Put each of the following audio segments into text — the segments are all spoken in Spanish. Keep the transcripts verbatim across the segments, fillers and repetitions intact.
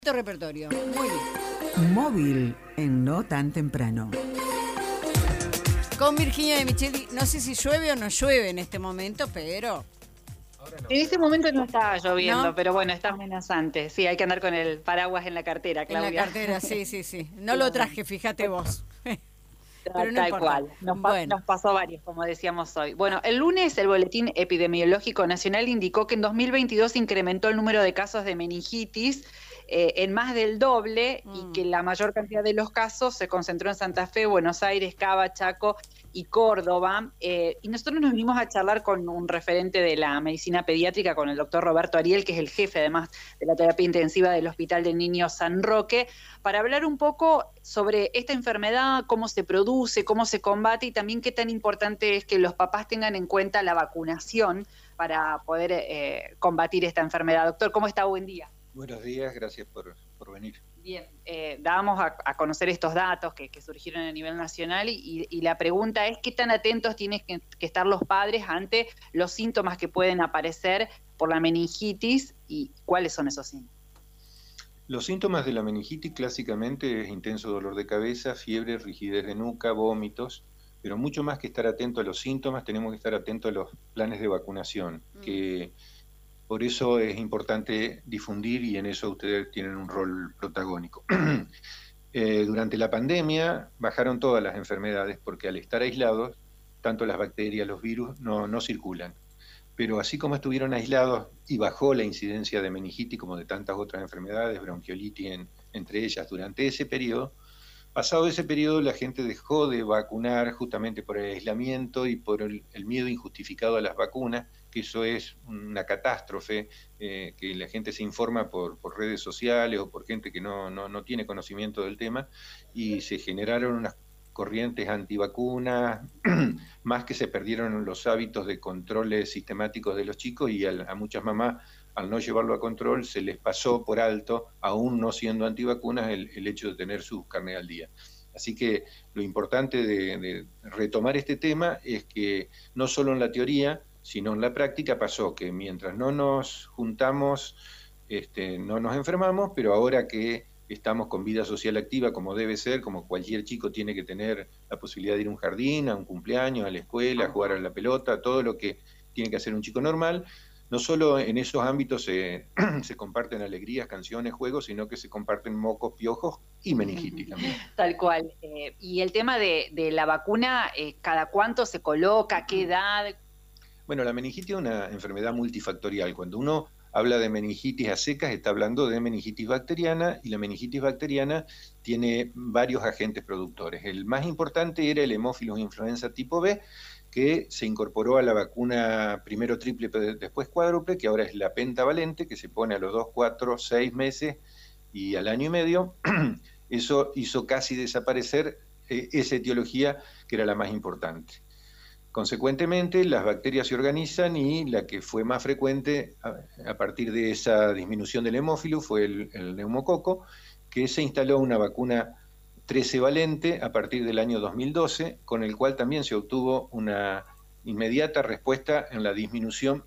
Repertorio. Muy bien. Móvil en No Tan Temprano. Con Virginia de Micheli, no sé si llueve o no llueve en este momento, pero... En este momento no está lloviendo, ¿No? pero bueno, está amenazante. Sí, hay que andar con el paraguas en la cartera, Claudia. En la cartera, sí, sí, sí. No lo traje, fíjate vos. Pero no Tal importa. cual. Nos, pa Bueno. nos pasó varios, como decíamos hoy. Bueno, el lunes el Boletín Epidemiológico Nacional indicó que en dos mil veintidós incrementó el número de casos de meningitis eh, en más del doble mm. y que la mayor cantidad de los casos se concentró en Santa Fe, Buenos Aires, Cava, Chaco y Córdoba. Eh, y nosotros nos vinimos a charlar con un referente de la medicina pediátrica, con el doctor Roberto Ariel, que es el jefe además de la terapia intensiva del Hospital de Niños San Roque, para hablar un poco sobre esta enfermedad, cómo se produce, cómo se combate y también qué tan importante es que los papás tengan en cuenta la vacunación para poder eh, combatir esta enfermedad. Doctor, ¿cómo está? Buen día. Buenos días, gracias por, por venir. Bien, eh, dábamos a, a conocer estos datos que, que surgieron a nivel nacional y, y la pregunta es qué tan atentos tienen que, que estar los padres ante los síntomas que pueden aparecer por la meningitis y cuáles son esos síntomas. Los síntomas de la meningitis clásicamente es intenso dolor de cabeza, fiebre, rigidez de nuca, vómitos, pero mucho más que estar atento a los síntomas, tenemos que estar atentos a los planes de vacunación, mm. que por eso es importante difundir y en eso ustedes tienen un rol protagónico. eh, durante la pandemia bajaron todas las enfermedades porque al estar aislados, tanto las bacterias, los virus no, no circulan. Pero así como estuvieron aislados y bajó la incidencia de meningitis como de tantas otras enfermedades, bronquiolitis en, entre ellas durante ese periodo, pasado ese periodo la gente dejó de vacunar justamente por el aislamiento y por el, el miedo injustificado a las vacunas, que eso es una catástrofe, eh, que la gente se informa por, por redes sociales o por gente que no, no, no tiene conocimiento del tema, y se generaron unas corrientes antivacunas, más que se perdieron los hábitos de controles sistemáticos de los chicos y a, a muchas mamás, al no llevarlo a control, se les pasó por alto, aún no siendo antivacunas, el, el hecho de tener sus carnet al día. Así que lo importante de, de retomar este tema es que no solo en la teoría, sino en la práctica pasó que mientras no nos juntamos, este, no nos enfermamos, pero ahora que estamos con vida social activa como debe ser, como cualquier chico tiene que tener la posibilidad de ir a un jardín, a un cumpleaños, a la escuela, a jugar a la pelota, todo lo que tiene que hacer un chico normal. No solo en esos ámbitos se, se comparten alegrías, canciones, juegos, sino que se comparten mocos, piojos y meningitis también. Tal cual. Eh, y el tema de, de la vacuna, eh, ¿cada cuánto se coloca? ¿Qué edad? Bueno, la meningitis es una enfermedad multifactorial. Cuando uno habla de meningitis a secas, está hablando de meningitis bacteriana, y la meningitis bacteriana tiene varios agentes productores. El más importante era el Haemophilus influenza tipo B, que se incorporó a la vacuna primero triple, después cuádruple, que ahora es la pentavalente, que se pone a los dos, cuatro, seis meses y al año y medio. Eso hizo casi desaparecer eh, esa etiología que era la más importante. Consecuentemente, las bacterias se organizan y la que fue más frecuente a, a partir de esa disminución del hemófilo fue el, el neumococo, que se instaló una vacuna trece valente a partir del año dos mil doce, con el cual también se obtuvo una inmediata respuesta en la disminución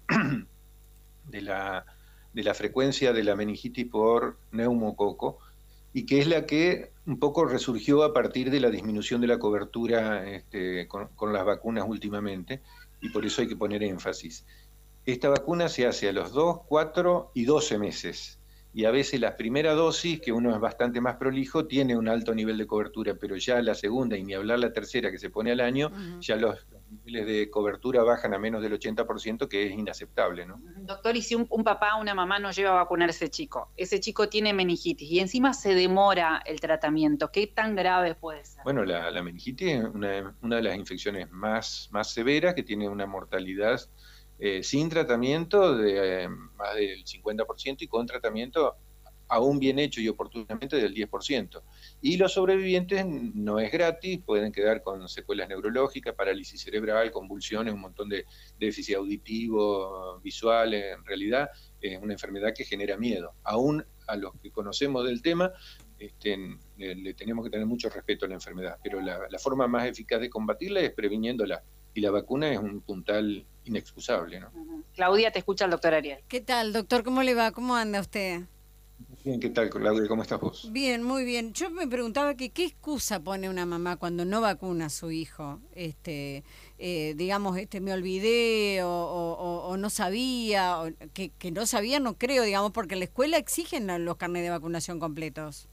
de la, de la frecuencia de la meningitis por neumococo, y que es la que un poco resurgió a partir de la disminución de la cobertura este, con, con las vacunas últimamente, y por eso hay que poner énfasis. Esta vacuna se hace a los dos, cuatro y doce meses, y a veces la primera dosis, que uno es bastante más prolijo, tiene un alto nivel de cobertura, pero ya la segunda, y ni hablar la tercera que se pone al año, uh-huh. ya los niveles de cobertura bajan a menos del ochenta por ciento, que es inaceptable, ¿no? Doctor, y si un, un papá o una mamá no lleva a vacunar a ese chico, ese chico tiene meningitis y encima se demora el tratamiento, ¿qué tan grave puede ser? Bueno, la, la meningitis es una, una de las infecciones más, más severas, que tiene una mortalidad eh, sin tratamiento de eh, más del cincuenta por ciento y con tratamiento aún bien hecho y oportunamente del diez por ciento. Y los sobrevivientes no es gratis, pueden quedar con secuelas neurológicas, parálisis cerebral, convulsiones, un montón de déficit auditivo, visual. En realidad es una enfermedad que genera miedo. Aún a los que conocemos del tema, este, le, le tenemos que tener mucho respeto a la enfermedad, pero la, la forma más eficaz de combatirla es previniéndola. Y la vacuna es un puntal inexcusable, ¿no? Uh-huh. Claudia, te escucha el doctor Ariel. ¿Qué tal, doctor? ¿Cómo le va? ¿Cómo anda usted? Bien, ¿qué tal, Claudia? ¿Cómo estás vos? Bien, muy bien. Yo me preguntaba que qué excusa pone una mamá cuando no vacuna a su hijo. Este, eh, digamos, este, me olvidé o, o- o- o no sabía, o que, que no sabía, no creo, digamos, porque en la escuela exigen la- los carnets de vacunación completos.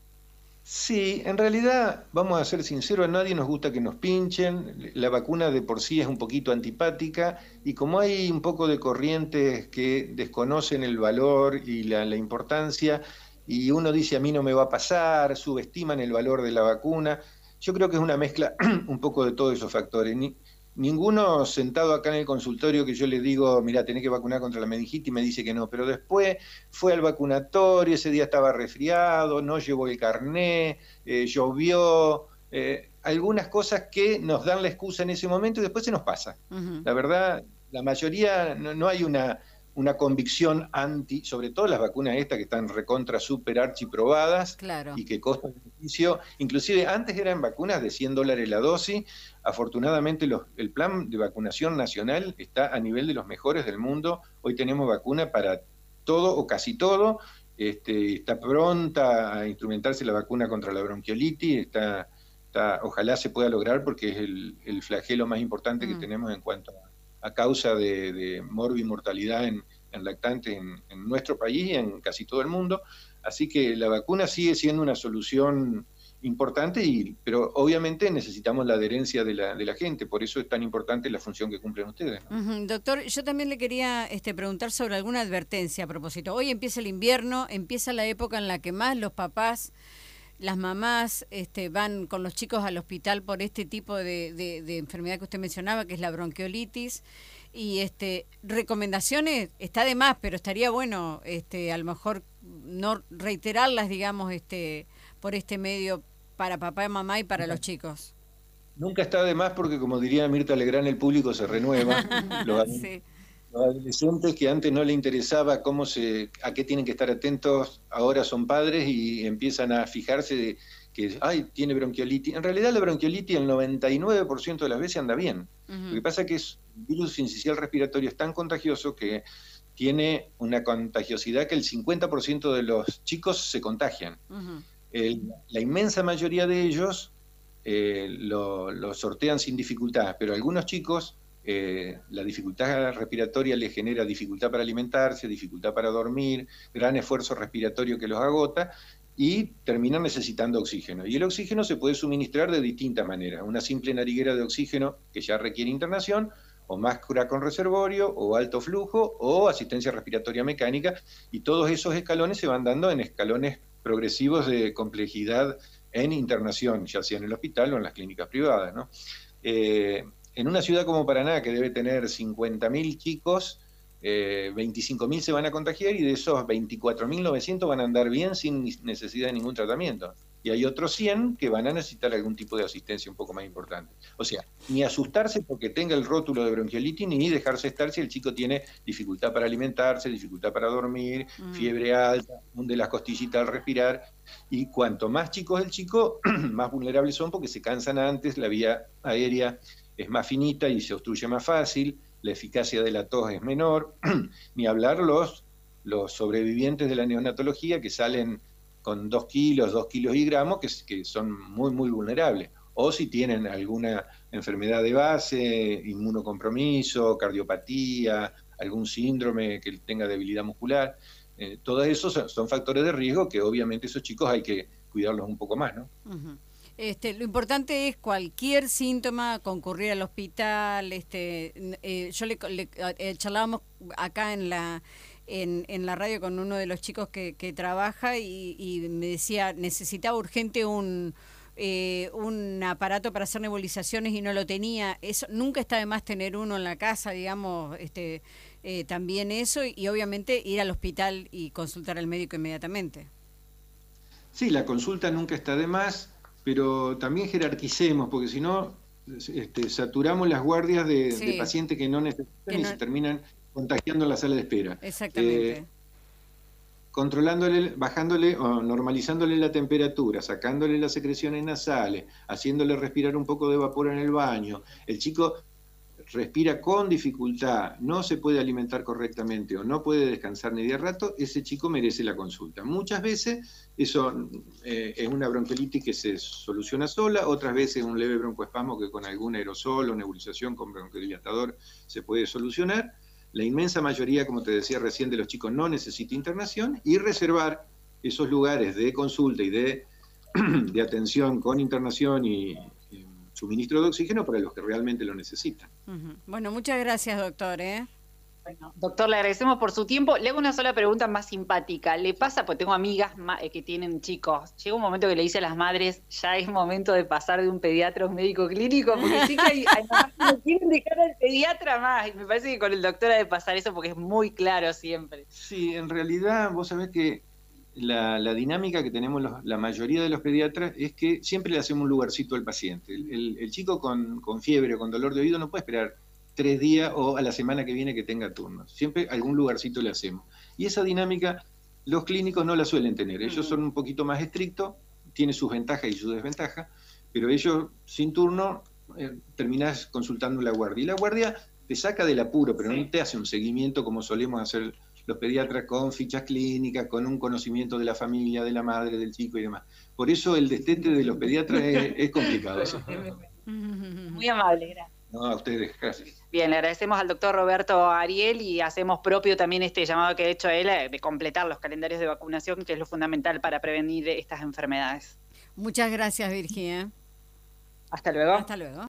Sí, en realidad, vamos a ser sinceros, a nadie nos gusta que nos pinchen, la vacuna de por sí es un poquito antipática y como hay un poco de corrientes que desconocen el valor y la, la importancia y uno dice a mí no me va a pasar, subestiman el valor de la vacuna, yo creo que es una mezcla un poco de todos esos factores. Ni- ninguno sentado acá en el consultorio que yo le digo, mira, tenés que vacunar contra la meningitis, me dice que no, pero después fue al vacunatorio, ese día estaba resfriado, no llevó el carné, eh, llovió, eh, algunas cosas que nos dan la excusa en ese momento y después se nos pasa. Ujú. La verdad, la mayoría, no, no hay una, una convicción anti, sobre todo las vacunas estas que están recontra, super, archi probadas Claro. y que costo-beneficio, inclusive antes eran vacunas de cien dólares la dosis, afortunadamente los, el plan de vacunación nacional está a nivel de los mejores del mundo, hoy tenemos vacuna para todo o casi todo, este, está pronta a instrumentarse la vacuna contra la bronquiolitis, está, está, ojalá se pueda lograr porque es el, el flagelo más importante que Mm. tenemos en cuanto a, a causa de, de morbimortalidad en, en lactantes en, en nuestro país y en casi todo el mundo. Así que la vacuna sigue siendo una solución importante, y, pero obviamente necesitamos la adherencia de la, de la gente, por eso es tan importante la función que cumplen ustedes, ¿no? Ujú. Doctor, yo también le quería este, preguntar sobre alguna advertencia a propósito. Hoy empieza el invierno, empieza la época en la que más los papás, las mamás este, van con los chicos al hospital por este tipo de, de- de enfermedad que usted mencionaba, que es la bronquiolitis. Y este, recomendaciones, está de más, pero estaría bueno este, a lo mejor no reiterarlas, digamos, este, por este medio para papá y mamá y para los chicos. Nunca está de más porque, como diría Mirta Legrand, el público se renueva. Los, Sí. los adolescentes que antes no les interesaba cómo se, a qué tienen que estar atentos, ahora son padres y empiezan a fijarse de que, ay, tiene bronquiolitis. En realidad la bronquiolitis el noventa y nueve por ciento de las veces anda bien. Lo que Ujú. pasa es que es un virus sincicial respiratorio es tan contagioso que tiene una contagiosidad que el cincuenta por ciento de los chicos se contagian. Ujú. El- la inmensa mayoría de ellos eh, lo, lo sortean sin dificultad, pero algunos chicos eh, la dificultad respiratoria les genera dificultad para alimentarse, dificultad para dormir, gran esfuerzo respiratorio que los agota y terminan necesitando oxígeno. Y el oxígeno se puede suministrar de distintas maneras. Una simple nariguera de oxígeno que ya requiere internación, o máscara con reservorio, o alto flujo, o asistencia respiratoria mecánica, y todos esos escalones se van dando en escalones progresivos de complejidad en internación, ya sea en el hospital o en las clínicas privadas, ¿no? Eh, en una ciudad como Paraná, que debe tener cincuenta mil chicos, eh, veinticinco mil se van a contagiar y de esos veinticuatro mil novecientos van a andar bien sin necesidad de ningún tratamiento. Y hay otros cien que van a necesitar algún tipo de asistencia un poco más importante. O sea, ni asustarse porque tenga el rótulo de bronquiolitis, ni dejarse estar si el chico tiene dificultad para alimentarse, dificultad para dormir, Mm. fiebre alta, hunde las costillitas al respirar. Y cuanto más chico es el chico, más vulnerables son porque se cansan antes, la vía aérea es más finita y se obstruye más fácil, la eficacia de la tos es menor, ni hablar los, los sobrevivientes de la neonatología que salen con dos kilos, dos kilos y gramos, que, que son muy, muy vulnerables. O si tienen alguna enfermedad de base, inmunocompromiso, cardiopatía, algún síndrome que tenga debilidad muscular. Eh, todos esos son, son factores de riesgo que obviamente esos chicos hay que cuidarlos un poco más, ¿no? Ujú. Este, lo importante es cualquier síntoma, concurrir al hospital. Este, n- eh, yo le, le- eh, charlábamos acá en la en, en la radio con uno de los chicos que, que trabaja y, y me decía necesitaba urgente un eh, un aparato para hacer nebulizaciones y no lo tenía. Eso nunca está de más tener uno en la casa, digamos, este, eh, también eso y obviamente ir al hospital y consultar al médico inmediatamente. Sí, la consulta nunca está de más, pero también jerarquicemos, porque si no, este, saturamos las guardias de, Sí. de pacientes que no necesitan Que y no- se terminan contagiando en la sala de espera. Exactamente. Eh, controlándole, bajándole o normalizándole la temperatura, sacándole las secreciones nasales, haciéndole respirar un poco de vapor en el baño. El chico respira con dificultad, no se puede alimentar correctamente o no puede descansar ni de rato, ese chico merece la consulta. Muchas veces eso eh, es una bronquiolitis que se soluciona sola, otras veces un leve broncoespasmo que con algún aerosol o nebulización con broncodilatador se puede solucionar. La inmensa mayoría, como te decía recién, de los chicos no necesita internación, y reservar esos lugares de consulta y de, de atención con internación y suministro de oxígeno para los que realmente lo necesitan. Uh-huh. Bueno, muchas gracias, doctor. ¿eh? Bueno, doctor, le agradecemos por su tiempo. Le hago una sola pregunta más simpática. ¿Le pasa, pues tengo amigas que tienen chicos, llega un momento que le dice a las madres, ya es momento de pasar de un pediatra a un médico clínico? Porque sí que hay, hay mamás que no quieren dejar al pediatra más, y me parece que con el doctor ha de pasar eso porque es muy claro siempre. Sí, en realidad vos sabés que La, la dinámica que tenemos los, la mayoría de los pediatras es que siempre le hacemos un lugarcito al paciente. El, el, el chico con, con fiebre o con dolor de oído no puede esperar tres días o a la semana que viene que tenga turno. Siempre algún lugarcito le hacemos. Y esa dinámica los clínicos no la suelen tener. Ellos son un poquito más estrictos, tiene sus ventajas y sus desventajas, pero ellos sin turno eh, terminás consultando la guardia. Y la guardia te saca del apuro, pero no te hace un seguimiento como solemos hacer los pediatras, con fichas clínicas, con un conocimiento de la familia, de la madre, del chico y demás. Por eso el destete de los pediatras es, es complicado. Eso. Muy amable, gracias. No, a ustedes, gracias. Bien, le agradecemos al doctor Roberto Ariel y hacemos propio también este llamado que ha hecho él de completar los calendarios de vacunación, que es lo fundamental para prevenir estas enfermedades. Muchas gracias, Virginia. Hasta luego. Hasta luego.